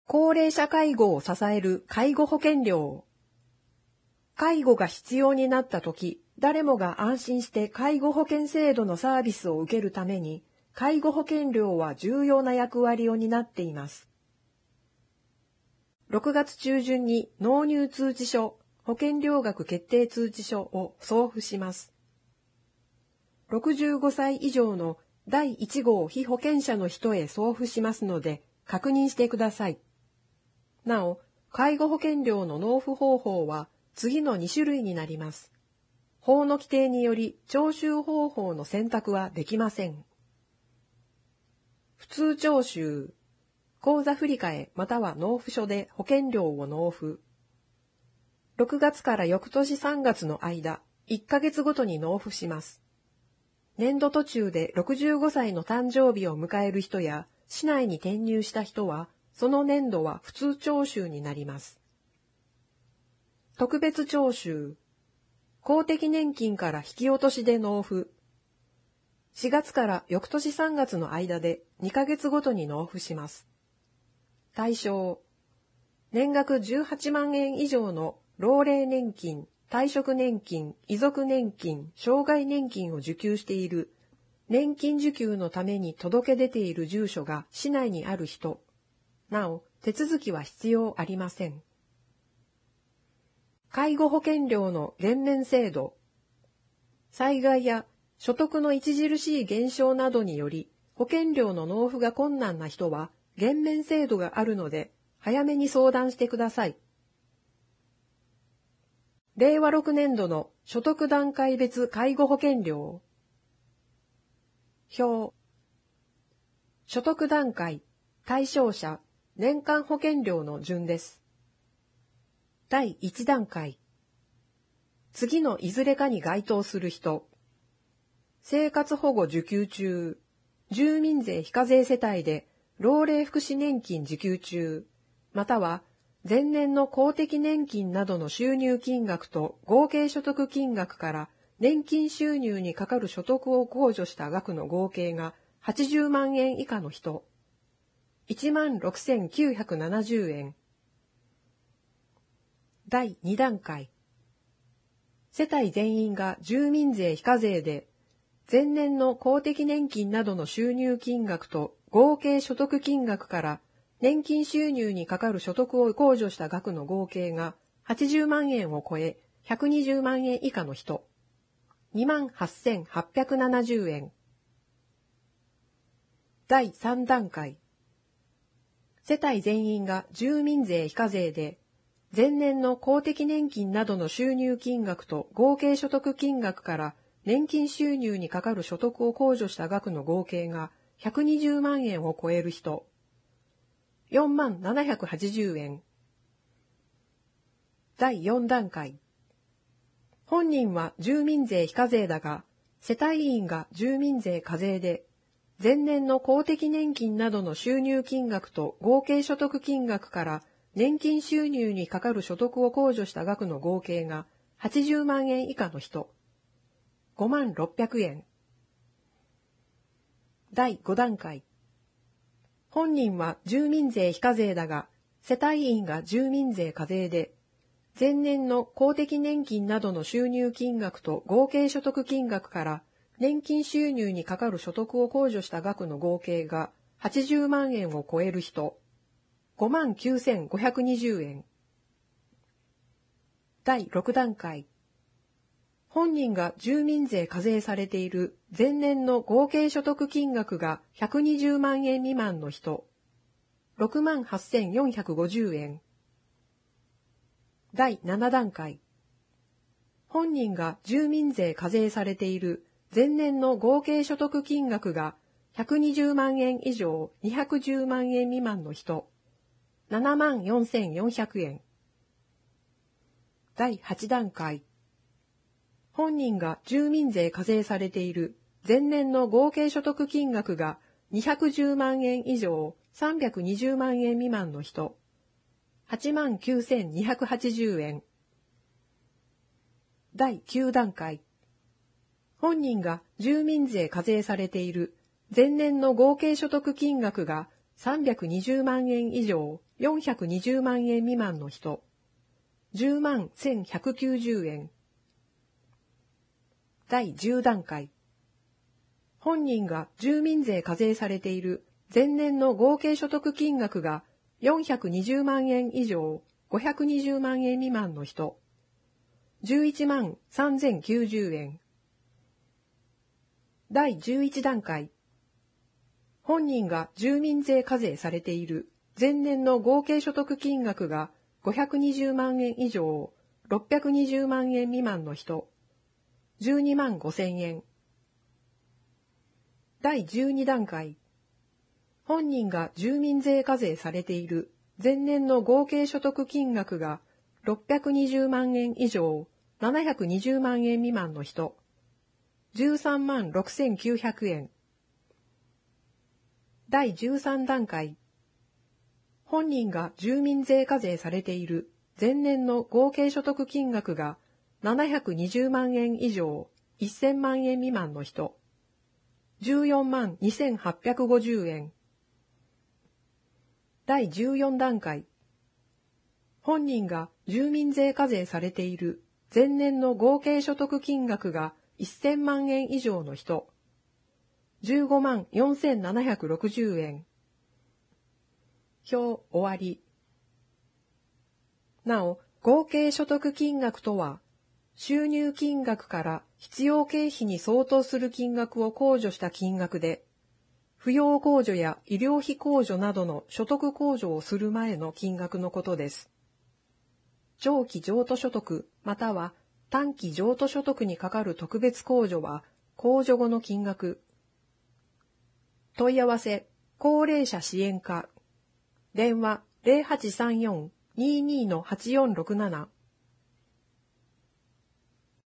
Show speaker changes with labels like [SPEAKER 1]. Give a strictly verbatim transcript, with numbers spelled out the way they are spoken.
[SPEAKER 1] 高齢者介護を支える介護保険料。介護が必要になったとき、誰もが安心して介護保険制度のサービスを受けるために、介護保険料は重要な役割を担っています。ろくがつ中旬に納入通知書、保険料額決定通知書を送付します。ろくじゅうごさい以上のだいいち号被保険者の人へ送付しますので、確認してください。なお、介護保険料の納付方法は次のに種類になります。法の規定により徴収方法の選択はできません。普通徴収、口座振替または納付書で保険料を納付。ろくがつから翌年さんがつの間、いっかげつごとに納付します。年度途中でろくじゅうごさいの誕生日を迎える人や、市内に転入した人は、その年度は普通徴収になります。特別徴収、公的年金から引き落としで納付。しがつから翌年さんがつの間でにかげつごとに納付します。対象、年額じゅうはちまんえん以上の老齢年金、退職年金、遺族年金、障害年金を受給している、年金受給のために届け出ている住所が市内にある人。なお、手続きは必要ありません。介護保険料の減免制度。災害や所得の著しい減少などにより、保険料の納付が困難な人は、減免制度があるので、早めに相談してください。れいわろくねんどの所得段階別介護保険料。表。所得段階、対象者、年間保険料の順です。だいいち段階。次のいずれかに該当する人。生活保護受給中、住民税非課税世帯で老齢福祉年金受給中、または前年の公的年金などの収入金額と合計所得金額から年金収入にかかる所得を控除した額の合計がはちじゅうまんえん以下の人、いちまんろくせんきゅうひゃくななじゅうえん。だいに段階。世帯全員が住民税非課税で、前年の公的年金などの収入金額と合計所得金額から年金収入にかかる所得を控除した額の合計がはちじゅうまんえんを超えひゃくにじゅうまんえん以下の人、にまんはっせんはっぴゃくななじゅうえん。だいさん段階。世帯全員が住民税非課税で、前年の公的年金などの収入金額と合計所得金額から年金収入にかかる所得を控除した額の合計がひゃくにじゅうまんえんを超える人、よんまんななひゃくはちじゅうえん。だいよん段階。本人は住民税非課税だが、世帯員が住民税課税で、前年の公的年金などの収入金額と合計所得金額から年金収入にかかる所得を控除した額の合計がはちじゅうまんえん以下の人、ごまんろっぴゃくえん。だいご段階。本人は住民税非課税だが、世帯員が住民税課税で、前年の公的年金などの収入金額と合計所得金額から年金収入にかかる所得を控除した額の合計がはちじゅうまんえんを超える人、ごまんきゅうせんごひゃくにじゅうえん。だいろく段階。本人が住民税課税されている前年の合計所得金額がひゃくにじゅうまんえん未満の人、ろくまんはっせんよんひゃくごじゅうえん。だいなな段階。本人が住民税課税されている前年の合計所得金額がひゃくにじゅうまんえん以上にひゃくじゅうまんえん未満の人、ななまんよんせんよんひゃくえん。だいはち段階。本人が住民税課税されている前年の合計所得金額がにひゃくじゅうまんえん以上さんびゃくにじゅうまんえん未満の人、はちまんきゅうせんにひゃくはちじゅうえん。だいきゅう段階。本人が住民税課税されている前年の合計所得金額がさんびゃくにじゅうまんえん以上よんひゃくにじゅうまんえん未満の人、じゅうまんせんひゃくきゅうじゅうえん。だいじゅう段階。本人が住民税課税されている前年の合計所得金額がよんひゃくにじゅうまんえん以上、ごひゃくにじゅうまんえん未満の人、じゅういちまんさんぜんきゅうじゅうえん。だいじゅういち段階。本人が住民税課税されている前年の合計所得金額がごひゃくにじゅうまんえん以上、ろっぴゃくにじゅうまんえん未満の人、じゅうにまんごせんえん。だいじゅうに段階。本人が住民税課税されている前年の合計所得金額がろっぴゃくにじゅうまんえん以上、ななひゃくにじゅうまんえん未満の人、じゅうさんまんろくせんきゅうひゃくえん。だいじゅうさん段階。本人が住民税課税されている前年の合計所得金額がななひゃくにじゅうまんえん以上、せんまんえん未満の人、じゅうよんまんにせんはっぴゃくごじゅうえん。だいじゅうよん段階。本人が住民税課税されている前年の合計所得金額がせんまんえん以上の人、じゅうごまんよんせんななひゃくろくじゅうえん。表終わり。なお、合計所得金額とは、収入金額から必要経費に相当する金額を控除した金額で、扶養控除や医療費控除などの所得控除をする前の金額のことです。長期譲渡所得または短期譲渡所得にかかる特別控除は控除後の金額。問い合わせ、高齢者支援課。電話 ゼロはちさんよん にーにー はちよんろくなな